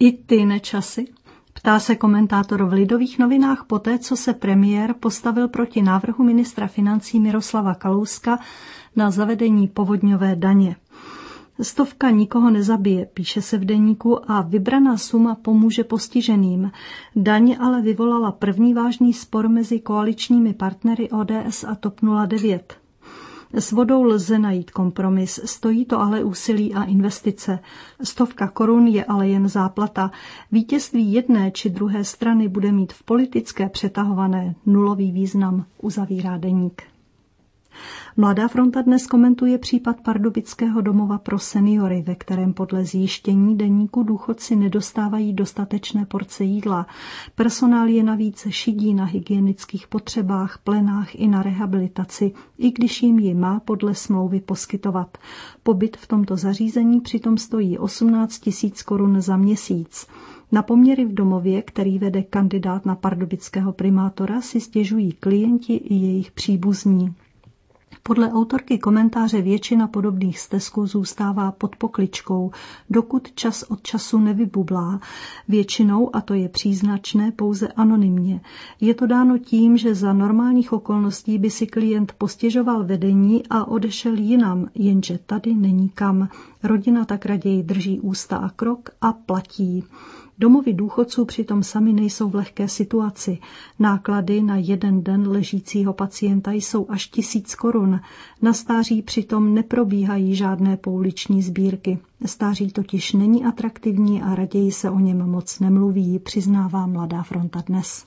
I ty Nečasy? Ptá se komentátor v Lidových novinách poté, co se premiér postavil proti návrhu ministra financí Miroslava Kalouska na zavedení povodňové daně. 100 nikoho nezabije, píše se v deníku, a vybraná suma pomůže postiženým. Daň ale vyvolala první vážný spor mezi koaličními partnery ODS a TOP 09. S vodou lze najít kompromis, stojí to ale úsilí a investice. 100 korun je ale jen záplata. Vítězství jedné či druhé strany bude mít v politické přetahované nulový význam, uzavírá deník. Mladá fronta dnes komentuje případ pardubického domova pro seniory, ve kterém podle zjištění deníku důchodci nedostávají dostatečné porce jídla. Personál je navíc šidí na hygienických potřebách, plenách i na rehabilitaci, i když jim ji má podle smlouvy poskytovat. Pobyt v tomto zařízení přitom stojí 18 000 korun za měsíc. Na poměry v domově, který vede kandidát na pardubického primátora, si stěžují klienti i jejich příbuzní. Podle autorky komentáře většina podobných stesků zůstává pod pokličkou, dokud čas od času nevybublá. Většinou, a to je příznačné, pouze anonymně. Je to dáno tím, že za normálních okolností by si klient postěžoval vedení a odešel jinam, jenže tady není kam. Rodina tak raději drží ústa a krok a platí. Domovy důchodců přitom sami nejsou v lehké situaci. Náklady na jeden den ležícího pacienta jsou až 1000 korun. Na stáří přitom neprobíhají žádné pouliční sbírky. Stáří totiž není atraktivní a raději se o něm moc nemluví, přiznává Mladá fronta dnes.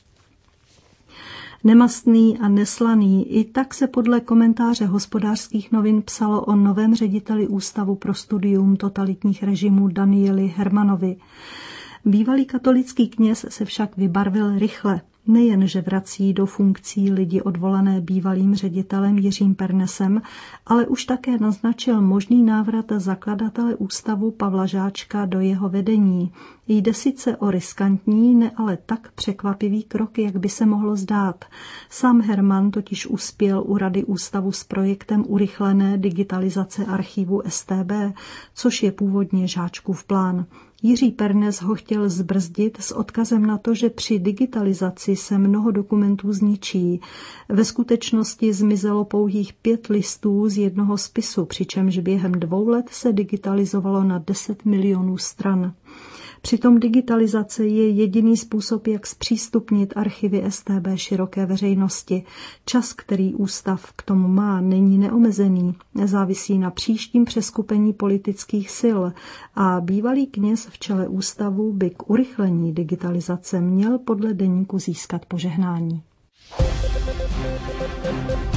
Nemastný a neslaný, i tak se podle komentáře Hospodářských novin psalo o novém řediteli Ústavu pro studium totalitních režimů Danieli Hermanovi. Bývalý katolický kněz se však vybarvil rychle. Nejen, že vrací do funkcí lidi odvolané bývalým ředitelem Jiřím Pernesem, ale už také naznačil možný návrat zakladatele ústavu Pavla Žáčka do jeho vedení. Jde sice o riskantní, ne ale tak překvapivý krok, jak by se mohlo zdát. Sám Herman totiž uspěl u rady ústavu s projektem urychlené digitalizace archivu StB, což je původně Žáčkův plán. Jiří Pernes ho chtěl zbrzdit s odkazem na to, že při digitalizaci se mnoho dokumentů zničí. Ve skutečnosti zmizelo pouhých 5 listů z jednoho spisu, přičemž během 2 let se digitalizovalo na 10 milionů stran. Přitom digitalizace je jediný způsob, jak zpřístupnit archivy StB široké veřejnosti. Čas, který ústav k tomu má, není neomezený. Závisí na příštím přeskupení politických sil a bývalý kněz v čele ústavu by k urychlení digitalizace měl podle deníku získat požehnání.